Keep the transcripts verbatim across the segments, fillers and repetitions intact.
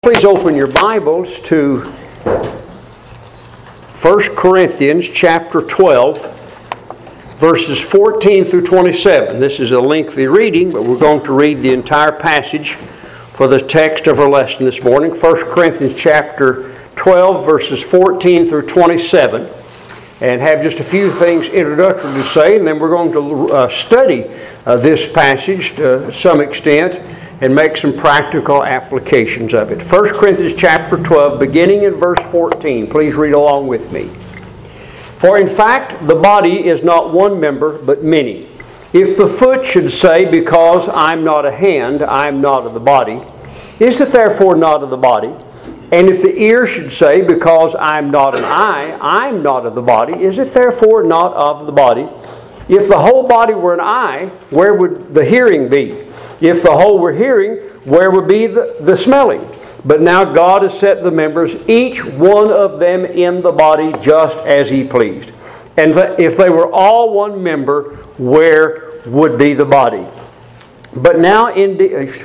Please open your Bibles to First Corinthians chapter twelve, verses fourteen through twenty-seven. This is a lengthy reading, but we're going to read the entire passage for the text of our lesson this morning. First Corinthians chapter twelve, verses fourteen through twenty-seven. And have just a few things introductory to say, and then we're going to uh, study uh, this passage to some extent and make some practical applications of it. First Corinthians chapter twelve, beginning in verse fourteen. Please read along with me. For in fact, the body is not one member, but many. If the foot should say, because I'm not a hand, I'm not of the body, is it therefore not of the body? And if the ear should say, because I'm not an eye, I'm not of the body, is it therefore not of the body? If the whole body were an eye, where would the hearing be? If the whole were hearing, where would be the, the smelling? But now God has set the members, each one of them in the body, just as He pleased. And if they were all one member, where would be the body? But now indeed,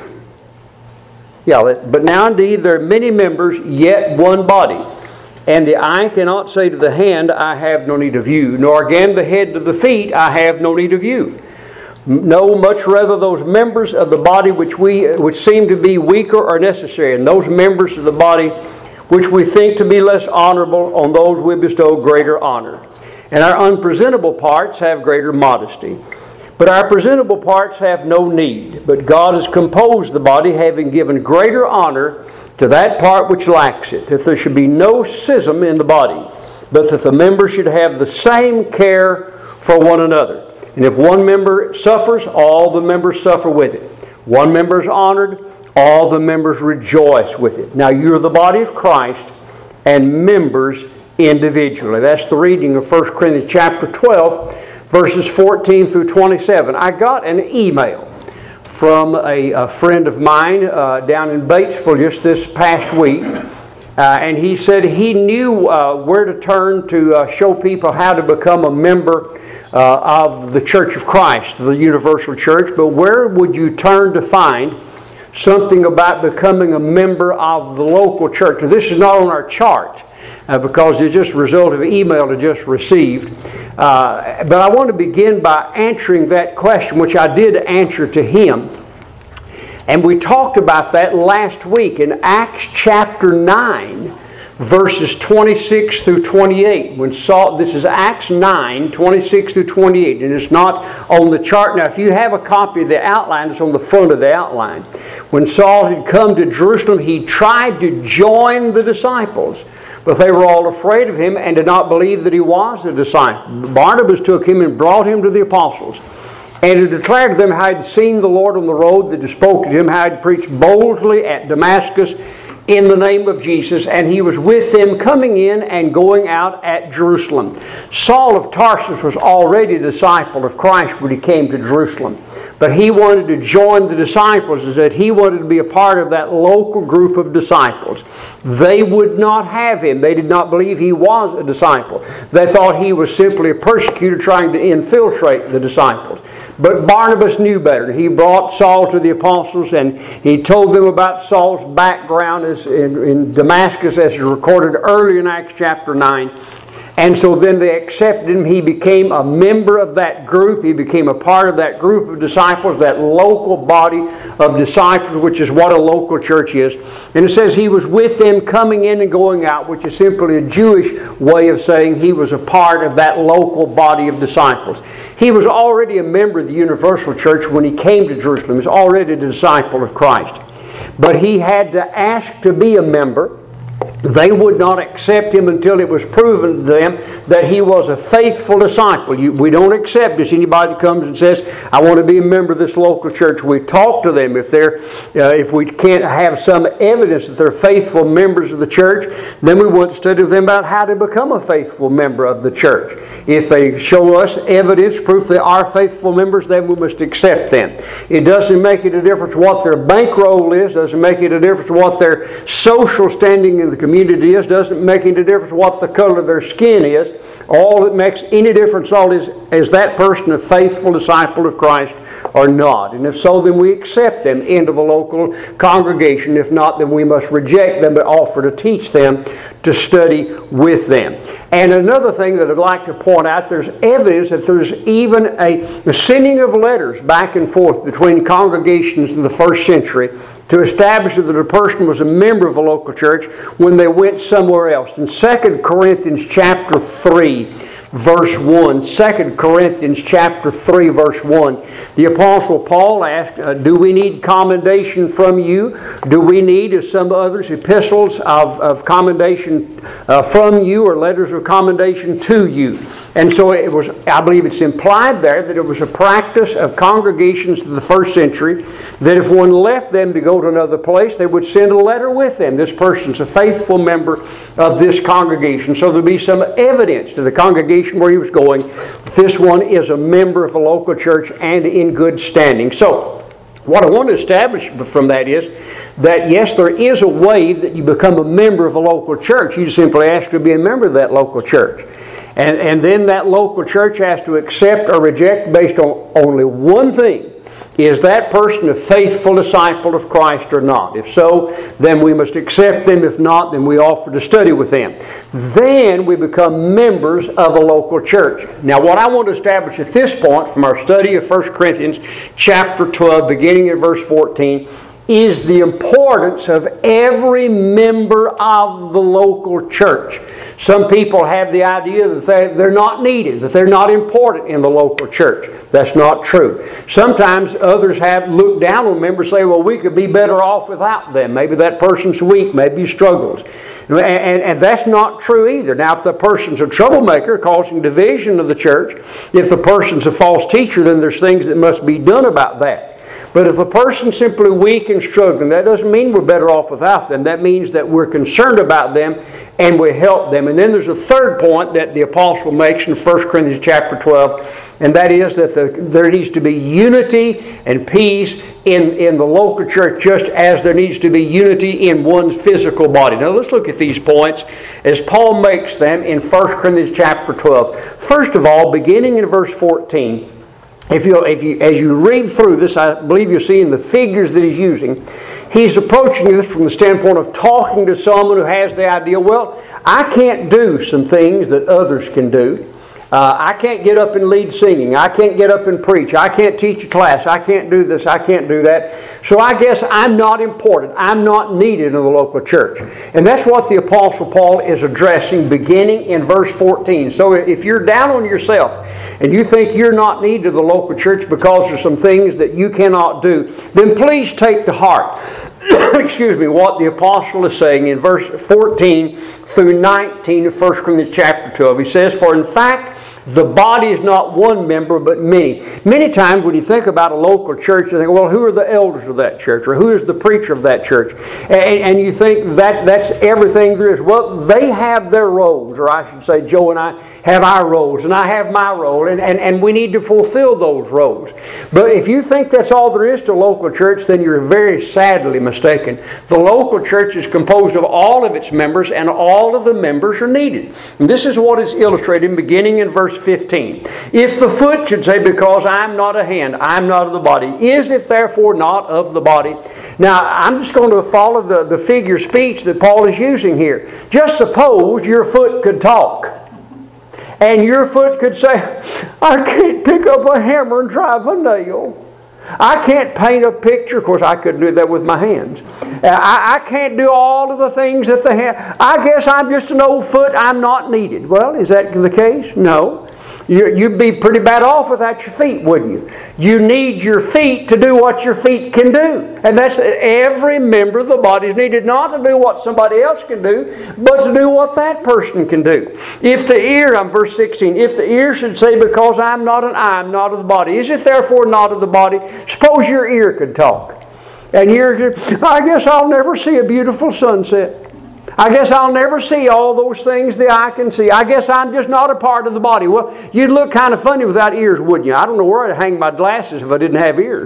yeah, but now indeed there are many members, yet one body. And the eye cannot say to the hand, I have no need of you, nor again the head to the feet, I have no need of you. No, much rather those members of the body which we which seem to be weaker are necessary, and those members of the body which we think to be less honorable, on those we bestow greater honor. And our unpresentable parts have greater modesty. But our presentable parts have no need. But God has composed the body, having given greater honor to that part which lacks it, that there should be no schism in the body, but that the members should have the same care for one another. And if one member suffers, all the members suffer with it. One member is honored, all the members rejoice with it. Now you're the body of Christ and members individually. That's the reading of First Corinthians chapter twelve, verses fourteen through twenty-seven. I got an email from a, a friend of mine uh, down in Batesville just this past week. Uh, and he said he knew uh, where to turn to uh, show people how to become a member uh, of the Church of Christ, the Universal Church. But where would you turn to find something about becoming a member of the local church? Now, this is not on our chart uh, because it's just a result of an email I just received. Uh, but I want to begin by answering that question, which I did answer to him. And we talked about that last week in Acts chapter nine, verses twenty-six through twenty-eight. When Saul, this is Acts nine, twenty-six through twenty-eight, and it's not on the chart. Now, if you have a copy of the outline, it's on the front of the outline. When Saul had come to Jerusalem, he tried to join the disciples, but they were all afraid of him and did not believe that he was a disciple. Barnabas took him and brought him to the apostles, and he declared to them how he had seen the Lord on the road, that he spoke to him, how he had preached boldly at Damascus in the name of Jesus, and he was with them coming in and going out at Jerusalem. Saul of Tarsus was already a disciple of Christ when he came to Jerusalem, but he wanted to join the disciples, is that he wanted to be a part of that local group of disciples. They would not have him. They did not believe he was a disciple. They thought he was simply a persecutor trying to infiltrate the disciples. But Barnabas knew better. He brought Saul to the apostles, and he told them about Saul's background as in, in Damascus, as is recorded earlier in Acts chapter nine. And so then they accepted him. He became a member of that group. He became a part of that group of disciples, that local body of disciples, which is what a local church is. And it says he was with them coming in and going out, which is simply a Jewish way of saying he was a part of that local body of disciples. He was already a member of the Universal Church when he came to Jerusalem. He was already a disciple of Christ. But he had to ask to be a member. They would not accept him until it was proven to them that he was a faithful disciple. You, we don't accept this. Anybody that comes and says, I want to be a member of this local church, we talk to them. If they're, uh, if we can't have some evidence that they're faithful members of the church, then we want to study with them about how to become a faithful member of the church. If they show us evidence, proof they are faithful members, then we must accept them. It doesn't make it a difference what their bankroll is. Doesn't make it a difference what their social standing in the the community is. Doesn't make any difference what the color of their skin is. All that makes any difference all is, is that person a faithful disciple of Christ or not. And if so, then we accept them into the local congregation. If not, then we must reject them, but offer to teach them, to study with them. And another thing that I'd like to point out, there's evidence that there's even a, a sending of letters back and forth between congregations in the first century to establish that a person was a member of a local church when they went somewhere else. In Second Corinthians chapter three, verse one, Second Corinthians chapter three, verse one, the Apostle Paul asked, uh, do we need commendation from you? Do we need, as some others, epistles of, of commendation uh, from you, or letters of commendation to you? And so it was, I believe it's implied there that it was a practice of congregations in the first century that if one left them to go to another place, they would send a letter with them. This person's a faithful member of this congregation. So there'd be some evidence to the congregation where he was going. This one is a member of a local church and in good standing. So what I want to establish from that is that yes, there is a way that you become a member of a local church. You simply ask to be a member of that local church. And, and then that local church has to accept or reject based on only one thing. Is that person a faithful disciple of Christ or not? If so, then we must accept them. If not, then we offer to study with them. Then we become members of a local church. Now, what I want to establish at this point from our study of First Corinthians chapter twelve, beginning in verse fourteen, is the importance of every member of the local church. Some people have the idea that they're not needed, that they're not important in the local church. That's not true. Sometimes others have looked down on members and say, well, we could be better off without them. Maybe that person's weak, maybe he struggles. And, and, and that's not true either. Now, if the person's a troublemaker causing division of the church, if the person's a false teacher, then there's things that must be done about that. But if a person's simply weak and struggling, that doesn't mean we're better off without them. That means that we're concerned about them and we help them. And then there's a third point that the apostle makes in First Corinthians chapter twelve, and that is that the, there needs to be unity and peace in, in the local church, just as there needs to be unity in one's physical body. Now let's look at these points as Paul makes them in First Corinthians chapter twelve. First of all, beginning in verse fourteen, If you, if you, as you read through this, I believe you'll see in the figures that he's using, he's approaching this from the standpoint of talking to someone who has the idea, well, I can't do some things that others can do. Uh, I can't get up and lead singing. I can't get up and preach. I can't teach a class. I can't do this. I can't do that. So I guess I'm not important. I'm not needed in the local church. And that's what the Apostle Paul is addressing beginning in verse fourteen. So if you're down on yourself and you think you're not needed in the local church because there's some things that you cannot do, then please take to heart excuse me, what the apostle is saying in verse fourteen through nineteen of First Corinthians chapter twelve. He says, for in fact, the body is not one member, but many. Many times when you think about a local church, you think, well, who are the elders of that church? Or who is the preacher of that church? And, and you think that that's everything there is. Well, they have their roles. Or I should say, Joe and I have our roles. And I have my role. And, and, and we need to fulfill those roles. But if you think that's all there is to a local church, then you're very sadly mistaken. The local church is composed of all of its members, and all of the members are needed. And this is what is illustrated beginning in verse fifteen. If the foot should say, because I'm not a hand, I'm not of the body, is it therefore not of the body? Now, I'm just going to follow the, the figure speech that Paul is using here. Just suppose your foot could talk. And your foot could say, I can't pick up a hammer and drive a nail. I can't paint a picture. Of course, I couldn't do that with my hands. I, I can't do all of the things that the hand... I guess I'm just an old foot. I'm not needed. Well, is that the case? No. You'd be pretty bad off without your feet, wouldn't you? You need your feet to do what your feet can do. And that's every member of the body is needed not to do what somebody else can do, but to do what that person can do. If the ear, I'm verse sixteen, if the ear should say, because I'm not an eye, I'm not of the body, is it therefore not of the body? Suppose your ear could talk. And you're, I guess I'll never see a beautiful sunset. I guess I'll never see all those things the eye can see. I guess I'm just not a part of the body. Well, you'd look kind of funny without ears, wouldn't you? I don't know where I'd hang my glasses if I didn't have ears.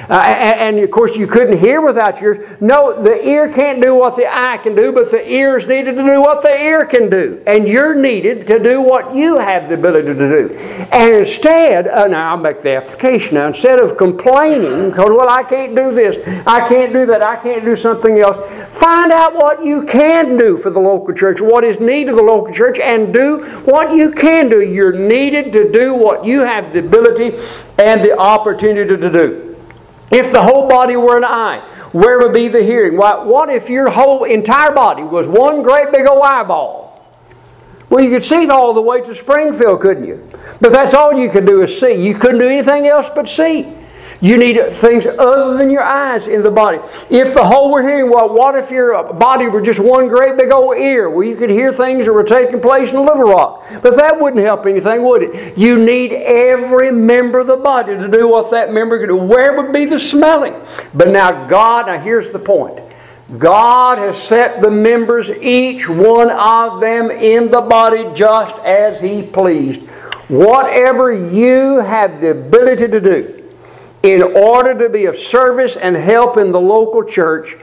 Uh, and, and of course you couldn't hear without your ears. No, the ear can't do what the eye can do, but the ear is needed to do what the ear can do. And you're needed to do what you have the ability to do. And instead, uh, now I'll make the application now, instead of complaining, because, well, I can't do this, I can't do that, I can't do something else, find out what you can do for the local church, what is needed of the local church, and do what you can do. You're needed to do what you have the ability and the opportunity to do. If the whole body were an eye, where would be the hearing? Why, what if your whole entire body was one great big old eyeball? Well, you could see all the way to Springfield, couldn't you? But that's all you could do is see. You couldn't do anything else but see. You need things other than your eyes in the body. If the whole were hearing, well, what if your body were just one great big old ear? Well, you could hear things that were taking place in Little Rock. But that wouldn't help anything, would it? You need every member of the body to do what that member could do. Where would be the smelling? But now God, now here's the point. God has set the members, each one of them, in the body just as He pleased. Whatever you have the ability to do, in order to be of service and help in the local church,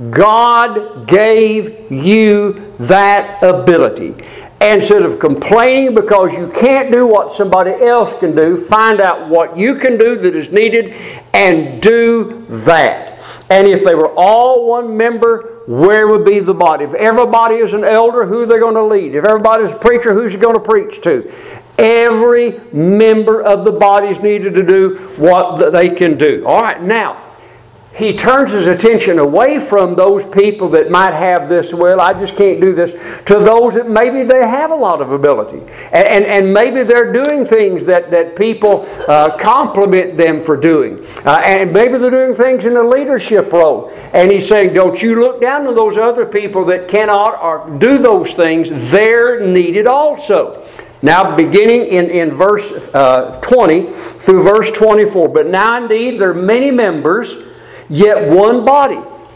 God gave you that ability. And instead of complaining because you can't do what somebody else can do, find out what you can do that is needed and do that. And if they were all one member, where would be the body? If everybody is an elder, who are they going to lead? If everybody's a preacher, who's he going to preach to? Every member of the body is needed to do what they can do. All right, now, he turns his attention away from those people that might have this, well, I just can't do this, to those that maybe they have a lot of ability. And, and, and maybe they're doing things that, that people uh, compliment them for doing. Uh, and maybe they're doing things in a leadership role. And he's saying, don't you look down on those other people that cannot or do those things. They're needed also. Now, beginning in, in verse uh, twenty through verse twenty-four. But now indeed there are many members, yet one body.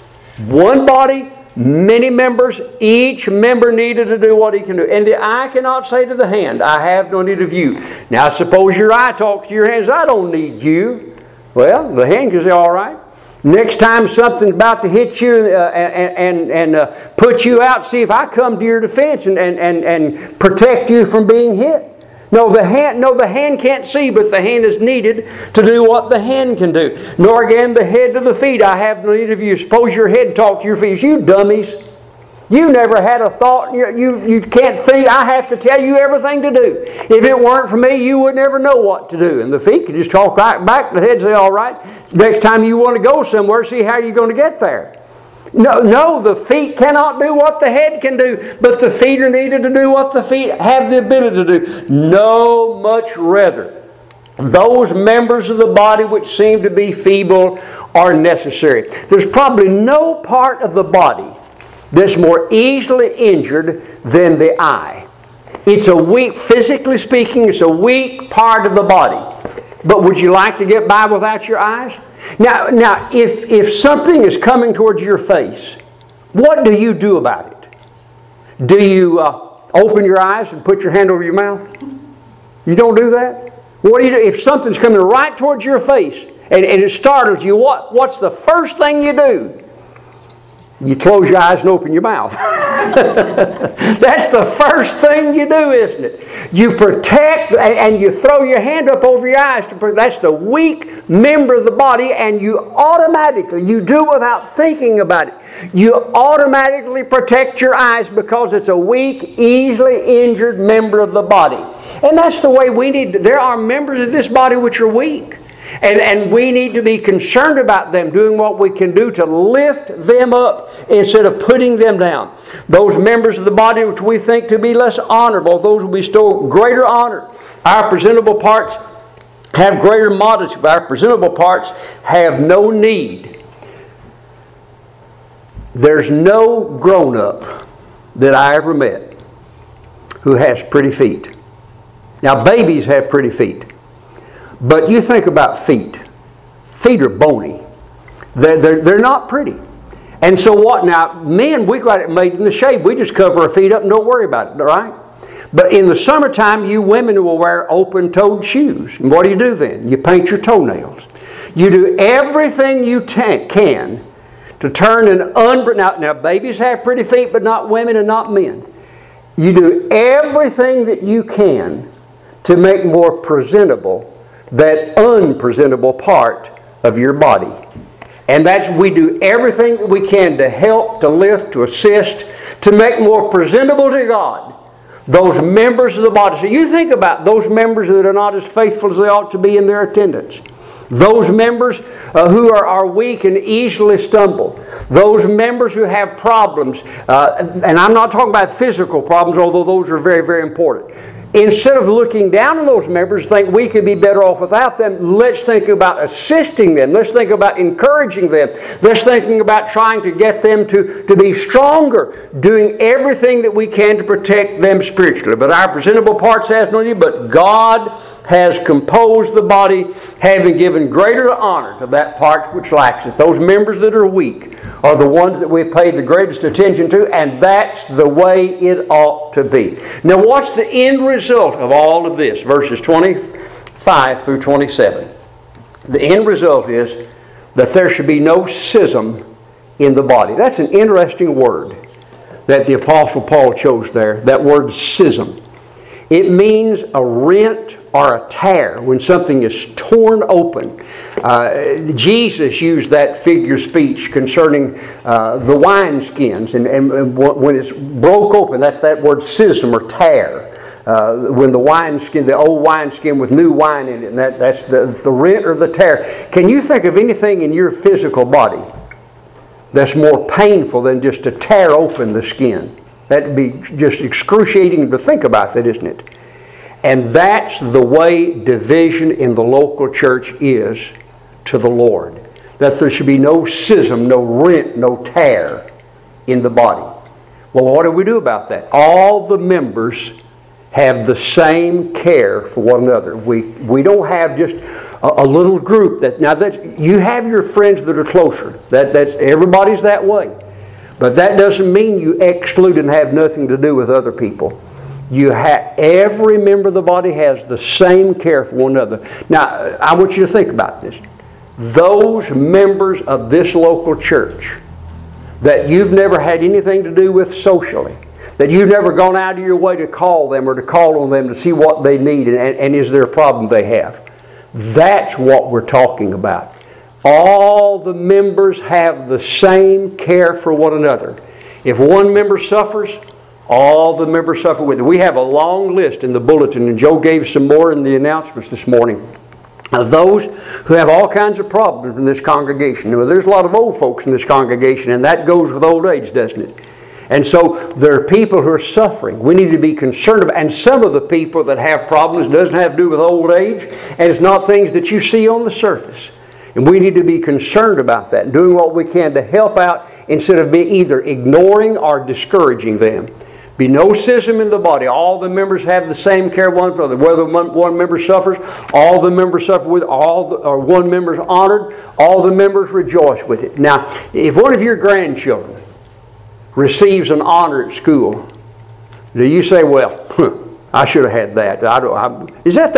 One body, many members, each member needed to do what he can do. And the eye cannot say to the hand, I have no need of you. Now, suppose your eye talks to your hand and says, I don't need you. Well, the hand can say, all right. Next time something's about to hit you uh, and, and, and uh, put you out, see if I come to your defense and, and, and, and protect you from being hit. No, the hand, no, the hand can't see, but the hand is needed to do what the hand can do. Nor again the head to the feet, I have no need of you. Suppose your head talk to your feet. You dummies. You never had a thought. You, you, you can't think. I have to tell you everything to do. If it weren't for me, you would never know what to do. And the feet could just talk right back. The head say, all right. Next time you want to go somewhere, see how you're going to get there. No, no, the feet cannot do what the head can do, but the feet are needed to do what the feet have the ability to do. No, much rather, those members of the body which seem to be feeble are necessary. There's probably no part of the body that's more easily injured than the eye. It's a weak, physically speaking, it's a weak part of the body. But would you like to get by without your eyes? Now, now if, if something is coming towards your face, what do you do about it? Do you uh, open your eyes and put your hand over your mouth? You don't do that? What do you do? If something's coming right towards your face and, and it startles you, what, what's the first thing you do? You close your eyes and open your mouth. That's the first thing you do, isn't it? You protect and you throw your hand up over your eyes. To protect. That's the weak member of the body, and you automatically, you do without thinking about it, you automatically protect your eyes because it's a weak, easily injured member of the body. And that's the way we need to. There are members of this body which are weak. And, and we need to be concerned about them, doing what we can do to lift them up instead of putting them down. Those members of the body which we think to be less honorable, those will bestow greater honor. Our presentable parts have greater modesty, but our presentable parts have no need. There's no grown-up that I ever met who has pretty feet. Now, babies have pretty feet. But you think about feet. Feet are bony. They're, they're, they're not pretty. And so what? Now, men, we got it made in the shade. We just cover our feet up and don't worry about it, right? But in the summertime, you women will wear open-toed shoes. And what do you do then? You paint your toenails. You do everything you ta- can to turn an un... Now, now, babies have pretty feet, but not women and not men. You do everything that you can to make more presentable that unpresentable part of your body. And that's, we do everything that we can to help, to lift, to assist, to make more presentable to God those members of the body. So you think about those members that are not as faithful as they ought to be in their attendance. Those members uh, who are, are weak and easily stumble. Those members who have problems. Uh, and I'm not talking about physical problems, although those are very, very important. Instead of looking down on those members, think we could be better off without them, let's think about assisting them. Let's think about encouraging them. Let's think about trying to get them to, to be stronger, doing everything that we can to protect them spiritually. But our presentable parts has no need, but God has composed the body, having given greater honor to that part which lacks it. Those members that are weak are the ones that we pay the greatest attention to, and that's the way it ought to be. Now what's the end result of all of this? Verses twenty-five through twenty-seven. The end result is that there should be no schism in the body. That's an interesting word that the Apostle Paul chose there, that word schism. It means a rent or a tear, when something is torn open. Uh, Jesus used that figure of speech concerning uh, the wineskins, and, and, and when it's broke open, that's that word schism or tear. Uh, when the wineskin, the old wineskin with new wine in it, and that, that's the, the rent or the tear. Can you think of anything in your physical body that's more painful than just to tear open the skin? That'd be just excruciating to think about that, isn't it? And that's the way division in the local church is to the Lord. That there should be no schism, no rent, no tear in the body. Well, what do we do about that? All the members have the same care for one another. We we don't have just a, a little group that now that you have your friends that are closer. That that's everybody's that way. But that doesn't mean you exclude and have nothing to do with other people. You have every member of the body has the same care for one another. Now, I want you to think about this. Those members of this local church that you've never had anything to do with socially, that you've never gone out of your way to call them or to call on them to see what they need and, and is there a problem they have. That's what we're talking about. All the members have the same care for one another. If one member suffers, all the members suffer with it. We have a long list in the bulletin, and Joe gave some more in the announcements this morning, of those who have all kinds of problems in this congregation. Now, there's a lot of old folks in this congregation, and that goes with old age, doesn't it? And so there are people who are suffering. We need to be concerned about, and some of the people that have problems doesn't have to do with old age, and it's not things that you see on the surface. And we need to be concerned about that and doing what we can to help out instead of being either ignoring or discouraging them. Be no schism in the body. All the members have the same care one for another. Whether one, one member suffers, all the members suffer with it. All the, or one member is honored, all the members rejoice with it. Now, if one of your grandchildren receives an honor at school, do you say, well, huh, I should have had that. I don't, I, is that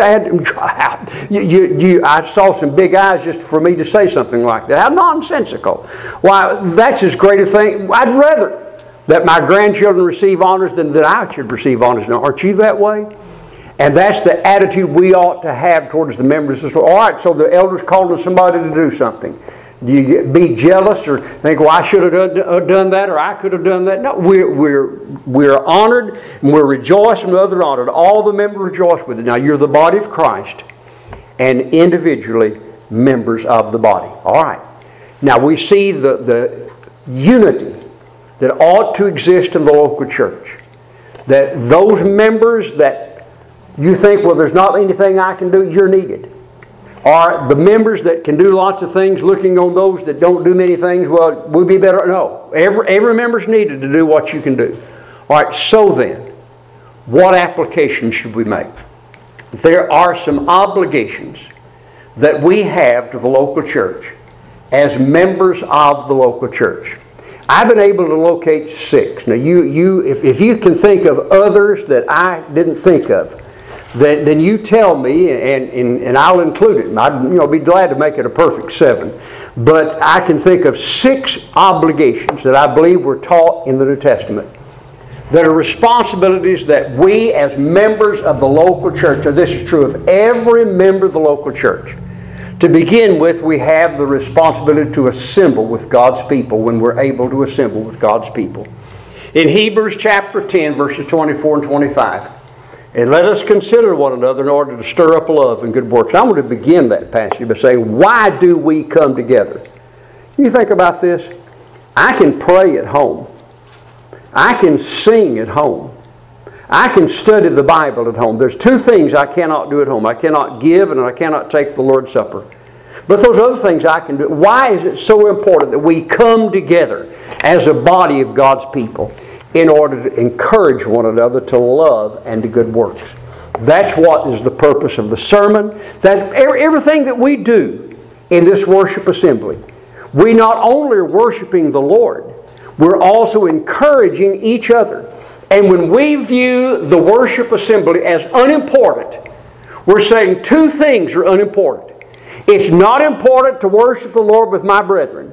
that? You, you, you, I saw some big eyes just for me to say something like that. How nonsensical. Why, that's as great a thing. I'd rather that my grandchildren receive honors than that I should receive honors. Now, aren't you that way? And that's the attitude we ought to have towards the members of the All right, so the elders called on somebody to do something. Do you be jealous or think, well, I should have done that or I could have done that? No, we're, we're, we're honored and we're rejoicing with others honored. All the members rejoice with it. Now, you're the body of Christ and individually members of the body. All right. Now, we see the, the unity that ought to exist in the local church. That those members that you think, well, there's not anything I can do, you're needed. Or the members that can do lots of things, looking on those that don't do many things, well, we'd be better. No, every, every member's needed to do what you can do. All right, so then, what application should we make? There are some obligations that we have to the local church as members of the local church. I've been able to locate six. Now, you, you, if, if you can think of others that I didn't think of, then, then you tell me, and, and, and I'll include it. I'd you know, be glad to make it a perfect seven. But I can think of six obligations that I believe were taught in the New Testament that are responsibilities that we as members of the local church, and this is true of every member of the local church. To begin with, we have the responsibility to assemble with God's people when we're able to assemble with God's people. In Hebrews chapter ten, verses twenty-four and twenty-five, and let us consider one another in order to stir up love and good works. I want to begin that passage by saying, why do we come together? You think about this. I can pray at home. I can sing at home. I can study the Bible at home. There's two things I cannot do at home. I cannot give and I cannot take the Lord's Supper. But those other things I can do. Why is it so important that we come together as a body of God's people in order to encourage one another to love and to good works? That's what is the purpose of the sermon. That everything that we do in this worship assembly, we not only are worshiping the Lord, we're also encouraging each other. And when we view the worship assembly as unimportant, we're saying two things are unimportant. It's not important to worship the Lord with my brethren,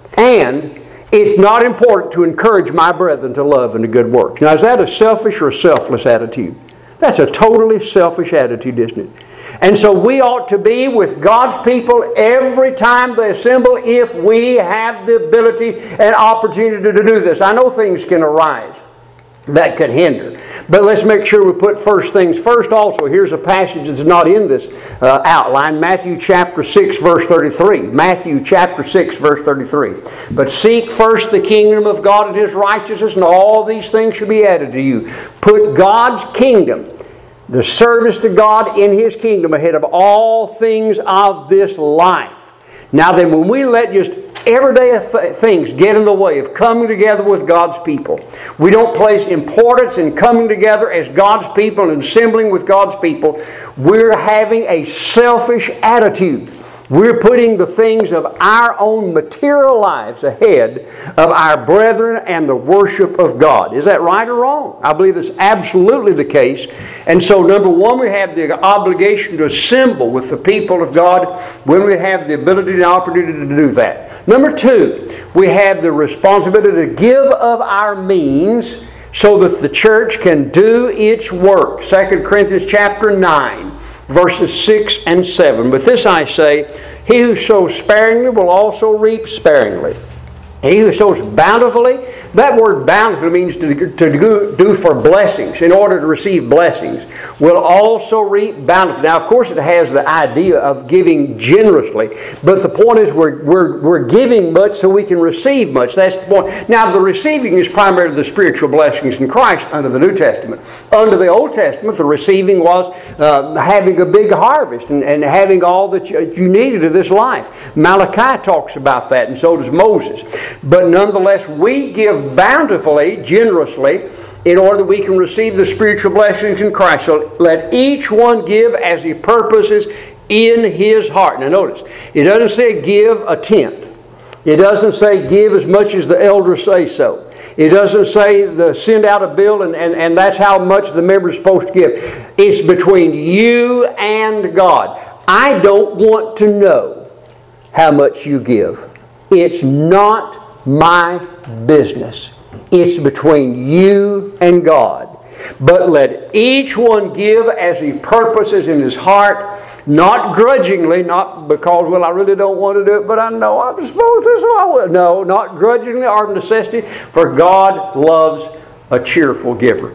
and it's not important to encourage my brethren to love and to good works. Now, is that a selfish or a selfless attitude? That's a totally selfish attitude, isn't it? And so we ought to be with God's people every time they assemble if we have the ability and opportunity to do this. I know things can arise that could hinder. But let's make sure we put first things first also. Here's a passage that's not in this uh, outline. Matthew chapter six, verse thirty-three. Matthew chapter six, verse thirty-three. But seek first the kingdom of God and His righteousness, and all these things shall be added to you. Put God's kingdom, the service to God in His kingdom, ahead of all things of this life. Now then, when we let just everyday th- things get in the way of coming together with God's people, we don't place importance in coming together as God's people and assembling with God's people, we're having a selfish attitude. We're putting the things of our own material lives ahead of our brethren and the worship of God. Is that right or wrong? I believe that's absolutely the case. And so, number one, we have the obligation to assemble with the people of God when we have the ability and opportunity to do that. Number two, we have the responsibility to give of our means so that the church can do its work. Second Corinthians chapter nine. Verses six and seven. But this I say, he who sows sparingly will also reap sparingly. He who sows bountifully, that word bountifully means to, to do for blessings, in order to receive blessings, will also reap bountifully. Now, of course, it has the idea of giving generously, but the point is we're, we're, we're giving much so we can receive much. That's the point. Now, the receiving is primarily the spiritual blessings in Christ under the New Testament. Under the Old Testament, the receiving was uh, having a big harvest and, and having all that you, you needed of this life. Malachi talks about that, and so does Moses. But nonetheless, we give bountifully, generously, in order that we can receive the spiritual blessings in Christ. So let each one give as he purposes in his heart. Now notice, it doesn't say give a tenth. It doesn't say give as much as the elders say so. It doesn't say the send out a bill and, and, and that's how much the member is supposed to give. It's between you and God. I don't want to know how much you give. It's not my business. It's between you and God. But let each one give as he purposes in his heart, not grudgingly, not because, well, I really don't want to do it, but I know I'm supposed to, so I will. No, not grudgingly or of necessity, for God loves a cheerful giver.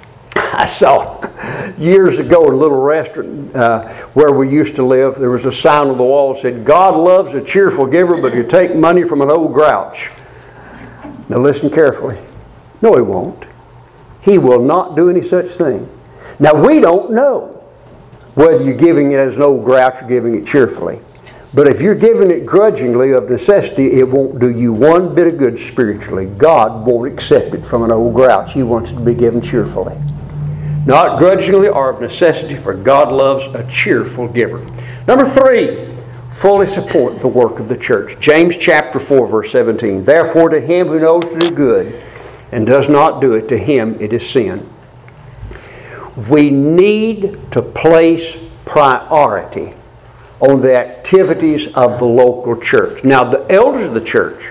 I saw years ago in a little restaurant uh, where we used to live, there was a sign on the wall that said, God loves a cheerful giver, but you take money from an old grouch. Now listen carefully. No, He won't. He will not do any such thing. Now we don't know whether you're giving it as an old grouch or giving it cheerfully. But if you're giving it grudgingly of necessity, it won't do you one bit of good spiritually. God won't accept it from an old grouch. He wants it to be given cheerfully. Not grudgingly or of necessity, for God loves a cheerful giver. Number three, fully support the work of the church. James chapter four, verse seventeen. Therefore, to him who knows to do good and does not do it, to him it is sin. we need to place priority on the activities of the local church. Now, the elders of the church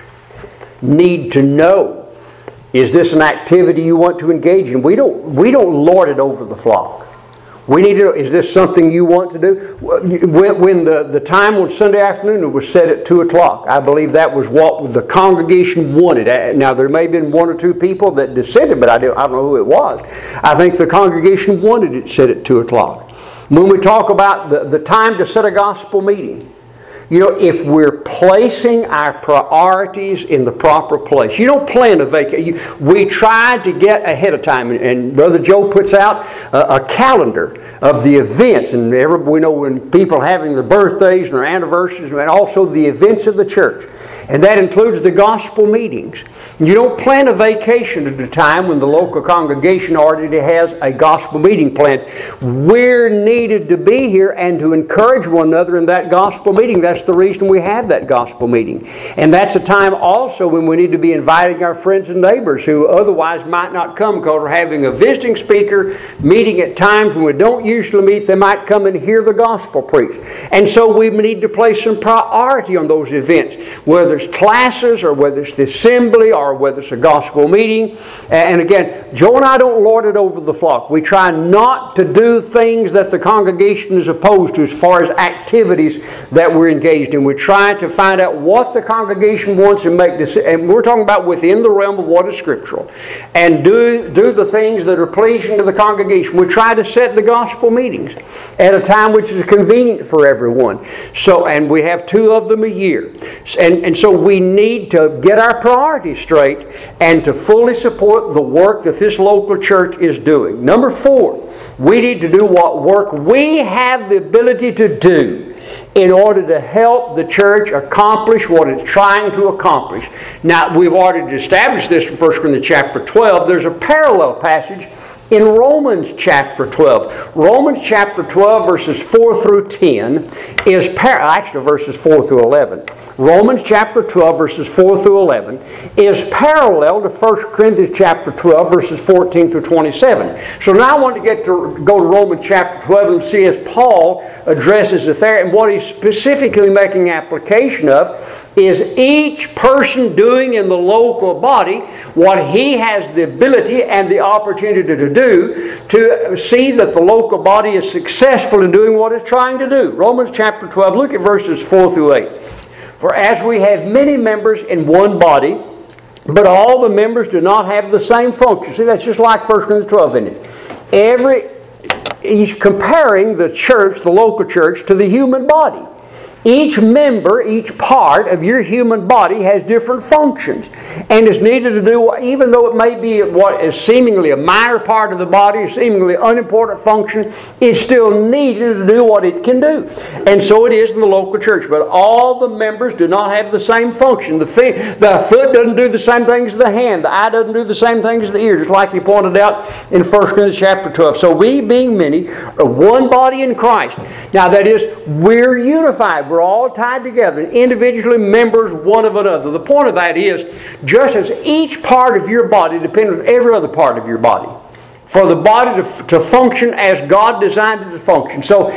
need to know, is this an activity you want to engage in? We don't, we don't lord it over the flock. We need to know, is this something you want to do? When, when the, the time on Sunday afternoon, it was set at two o'clock. I believe that was what the congregation wanted. Now, there may have been one or two people that dissented, but I don't, I don't know who it was. I think the congregation wanted it set at two o'clock. When we talk about the, the time to set a gospel meeting, you know, if we're placing our priorities in the proper place. You don't plan a vacation. We try to get ahead of time. And, and Brother Joe puts out a, a calendar of the events. And every, we know when people are having their birthdays and their anniversaries, and also the events of the church. And that includes the gospel meetings. You don't plan a vacation at a time when the local congregation already has a gospel meeting planned. We're needed to be here and to encourage one another in that gospel meeting. That's the reason we have that gospel meeting. And that's a time also when we need to be inviting our friends and neighbors who otherwise might not come because we're having a visiting speaker meeting at times when we don't usually meet. They might come and hear the gospel preached. And so we need to place some priority on those events, whether it's classes or whether it's the assembly or whether it's a gospel meeting. And again, Joe and I don't lord it over the flock. We try not to do things that the congregation is opposed to as far as activities that we're engaged in. We're trying to find out what the congregation wants and make this, and we're talking about within the realm of what is scriptural, and do, do the things that are pleasing to the congregation. We try to set the gospel meetings at a time which is convenient for everyone. So, and we have two of them a year. And, and so we need to get our priorities straight and to fully support the work that this local church is doing. Number four, we need to do what work we have the ability to do in order to help the church accomplish what it's trying to accomplish. Now, we've already established this in First Corinthians chapter twelve. There's a parallel passage in Romans chapter twelve. Romans chapter twelve, verses four through ten, is par- actually verses four through eleven. Romans chapter twelve, verses four through eleven, is parallel to First Corinthians chapter twelve, verses fourteen through twenty-seven. So now I want to get to go to Romans chapter twelve and see as Paul addresses it there, and what he's specifically making application of is each person doing in the local body what he has the ability and the opportunity to do to see that the local body is successful in doing what it's trying to do. Romans chapter twelve, look at verses four through eight. For as we have many members in one body, but all the members do not have the same function. See, that's just like First Corinthians twelve, isn't it? Every, he's comparing the church, the local church, to the human body. Each member, each part of your human body has different functions and is needed to do, even though it may be what is seemingly a minor part of the body, a seemingly unimportant function, it's still needed to do what it can do. And so it is in the local church. But all the members do not have the same function. The, thing, the foot doesn't do the same thing as the hand. The eye doesn't do the same thing as the ear, just like he pointed out in First Corinthians chapter twelve. So we, being many, are one body in Christ. Now that is, we're unified. We're all tied together, individually members one of another. The point of that is, just as each part of your body depends on every other part of your body, for the body to, to function as God designed it to function. So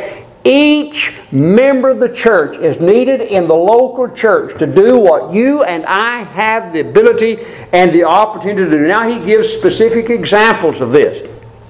each member of the church is needed in the local church to do what you and I have the ability and the opportunity to do. Now he gives specific examples of this.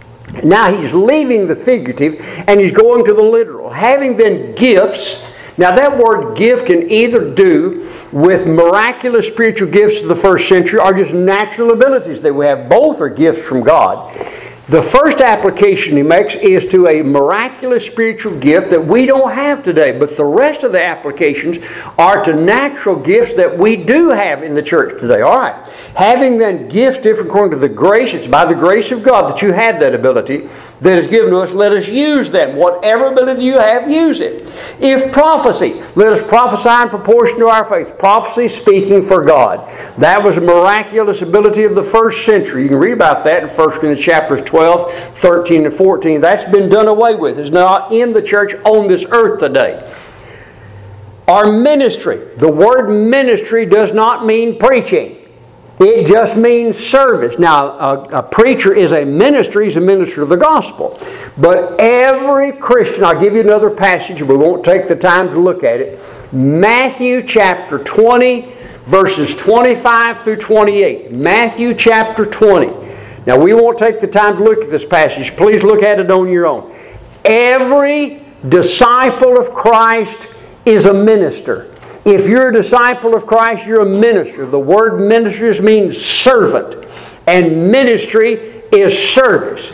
Now he's leaving the figurative and he's going to the literal. Having then gifts. Now that word gift can either do with miraculous spiritual gifts of the first century or just natural abilities that we have. Both are gifts from God. The first application he makes is to a miraculous spiritual gift that we don't have today. But the rest of the applications are to natural gifts that we do have in the church today. All right. Having then gifts different according to the grace, it's by the grace of God that you have that ability that is given to us. Let us use them. Whatever ability you have, use it. If prophecy, let us prophesy in proportion to our faith. Prophecy speaking for God. That was a miraculous ability of the first century. You can read about that in First Corinthians chapters twelve, thirteen, and fourteen. That's been done away with. It's not in the church on this earth today. Our ministry. The word ministry does not mean preaching. It just means service. Now, a, a preacher is a minister. He's a minister of the gospel. But every Christian, I'll give you another passage. We won't take the time to look at it. Matthew chapter twenty, verses twenty-five through twenty-eight. Matthew chapter twenty. Now, we won't take the time to look at this passage. Please look at it on your own. Every disciple of Christ is a minister. If you're a disciple of Christ, you're a minister. The word ministers means servant. And ministry is service.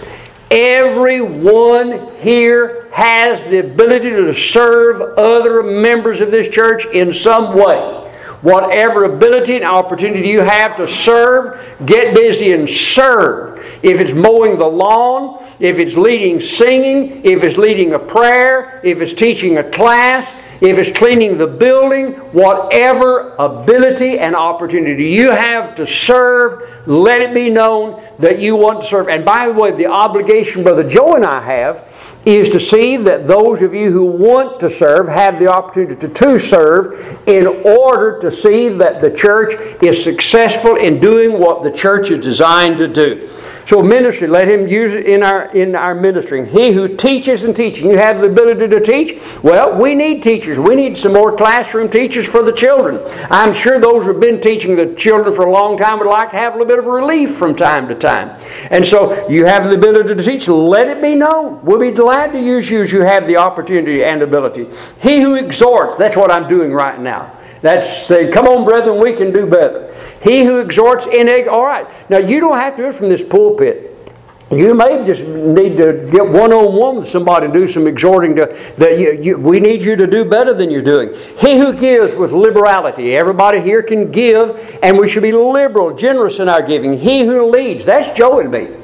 Everyone here has the ability to serve other members of this church in some way. Whatever ability and opportunity you have to serve, get busy and serve. If it's mowing the lawn, if it's leading singing, if it's leading a prayer, if it's teaching a class, if it's cleaning the building, whatever ability and opportunity you have to serve, let it be known that you want to serve. And by the way, the obligation Brother Joe and I have is to see that those of you who want to serve have the opportunity to, to serve in order to see that the church is successful in doing what the church is designed to do. So ministry, let him use it in our in our ministry. He who teaches and teaching, you have the ability to teach. Well, we need teachers. We need some more classroom teachers for the children. I'm sure those who have been teaching the children for a long time would like to have a little bit of relief from time to time. And so you have the ability to teach. Let it be known. We'll be glad to use you as you have the opportunity and ability. He who exhorts, that's what I'm doing right now. That's say, come on, brethren, we can do better. He who exhorts in egg, all right. Now, you don't have to do it from this pulpit. You may just need to get one-on-one with somebody and do some exhorting to, that you, you, we need you to do better than you're doing. He who gives with liberality. Everybody here can give, and we should be liberal, generous in our giving. He who leads, that's Joe and me.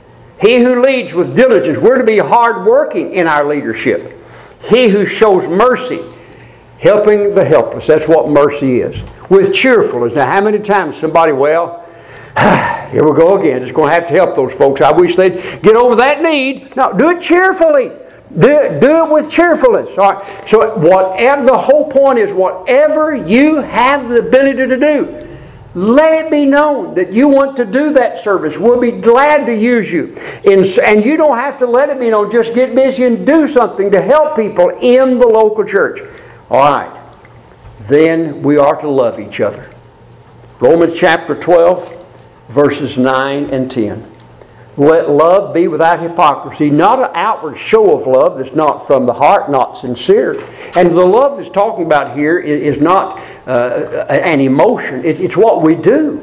He who leads with diligence. We're to be hard-working in our leadership. He who shows mercy. Helping the helpless. That's what mercy is. With cheerfulness. Now, how many times somebody, well, here we go again. Just going to have to help those folks. I wish they'd get over that need. No, do it cheerfully. Do it, do it with cheerfulness. All right. So, whatever the whole point is, whatever you have the ability to do, let it be known that you want to do that service. We'll be glad to use you. And you don't have to let it be known. Just get busy and do something to help people in the local church. All right, then we are to love each other. Romans chapter twelve, verses nine and ten. Let love be without hypocrisy, not an outward show of love that's not from the heart, not sincere. And the love that's talking about here is not uh, an emotion, it's, it's what we do.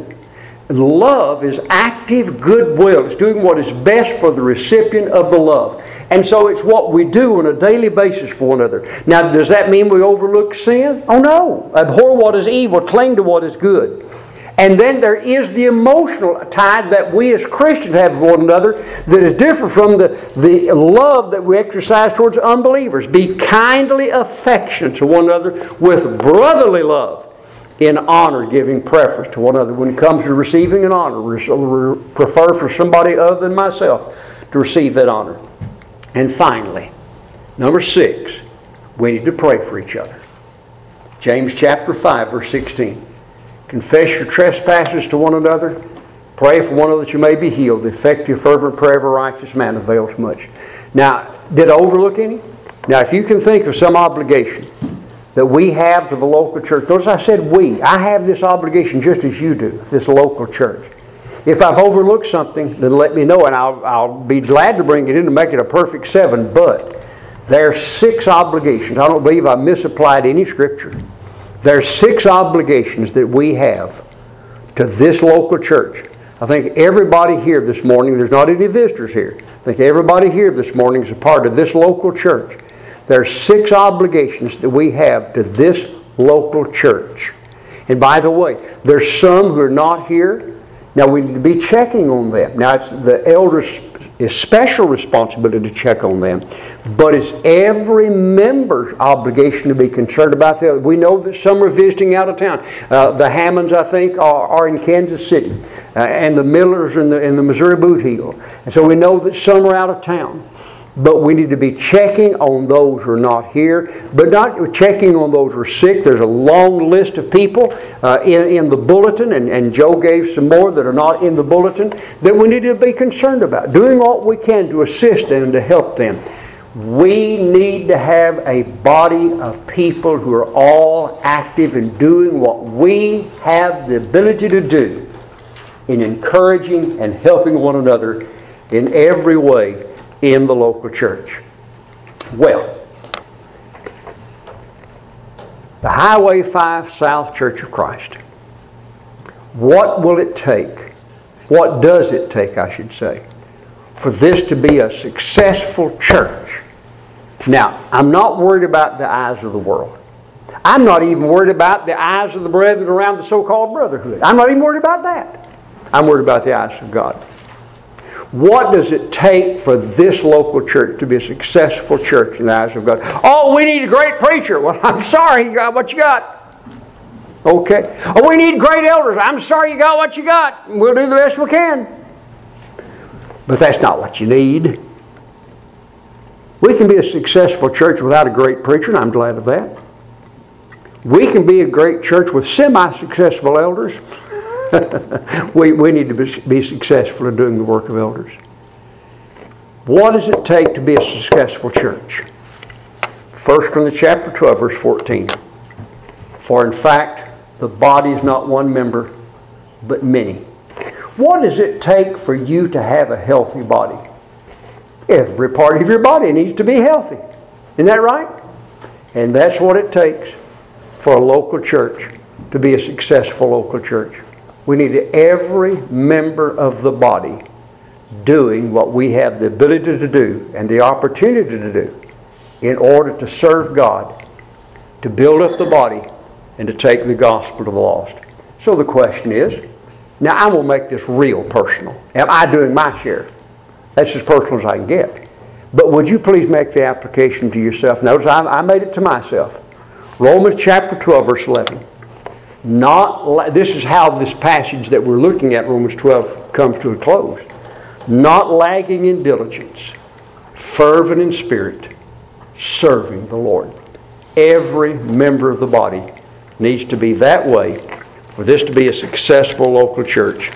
Love is active goodwill. It's doing what is best for the recipient of the love. And so it's what we do on a daily basis for one another. Now, does that mean we overlook sin? Oh no. Abhor what is evil, cling to what is good. And then there is the emotional tie that we as Christians have with one another that is different from the, the love that we exercise towards unbelievers. Be kindly affectionate to one another with brotherly love, in honor, giving preference to one another. When it comes to receiving an honor, we prefer for somebody other than myself to receive that honor. And finally, number six, we need to pray for each other. James chapter five, verse sixteen. Confess your trespasses to one another. Pray for one another that you may be healed. The effective, fervent prayer of a righteous man avails much. Now, did I overlook any? Now, if you can think of some obligation that we have to the local church. Notice I said we. I have this obligation just as you do, this local church. If I've overlooked something, then let me know, and I'll, I'll be glad to bring it in to make it a perfect seven. But there are six obligations. I don't believe I misapplied any scripture. There are six obligations that we have to this local church. I think everybody here this morning, there's not any visitors here. I think everybody here this morning is a part of this local church. There are six obligations that we have to this local church. And by the way, there's some who are not here. Now we need to be checking on them. Now it's the elders' special responsibility to check on them. But it's every member's obligation to be concerned about them. We know that some are visiting out of town. Uh, the Hammonds, I think, are, are in Kansas City. Uh, and the Millers in the, in the Missouri Boot Heel. And so we know that some are out of town. But we need to be checking on those who are not here, but not checking on those who are sick. There's a long list of people uh, in, in the bulletin, and, and Joe gave some more that are not in the bulletin, that we need to be concerned about, doing what we can to assist them and to help them. We need to have a body of people who are all active in doing what we have the ability to do in encouraging and helping one another in every way in the local church. Well, the Highway five South Church of Christ. What will it take? What does it take, I should say, for this to be a successful church? Now, I'm not worried about the eyes of the world. I'm not even worried about the eyes of the brethren around the so-called brotherhood. I'm not even worried about that. I'm worried about the eyes of God. What does it take for this local church to be a successful church in the eyes of God? Oh, we need a great preacher. Well, I'm sorry, you got what you got. Okay. Oh, we need great elders. I'm sorry, you got what you got. We'll do the best we can. But that's not what you need. We can be a successful church without a great preacher, and I'm glad of that. We can be a great church with semi-successful elders. we, we need to be, be successful in doing the work of elders. What does it take to be a successful church? First Corinthians chapter twelve, verse fourteen. For in fact, the body is not one member, but many. What does it take for you to have a healthy body? Every part of your body needs to be healthy. Isn't that right? And that's what it takes for a local church to be a successful local church. We need every member of the body doing what we have the ability to do and the opportunity to do in order to serve God, to build up the body, and to take the gospel to the lost. So the question is, now I'm going to make this real personal. Am I doing my share? That's as personal as I can get. But would you please make the application to yourself? Notice I, I made it to myself. Romans chapter twelve, verse eleven. Not, this is how this passage that we're looking at, Romans twelve, comes to a close. Not lagging in diligence, fervent in spirit, serving the Lord. Every member of the body needs to be that way for this to be a successful local church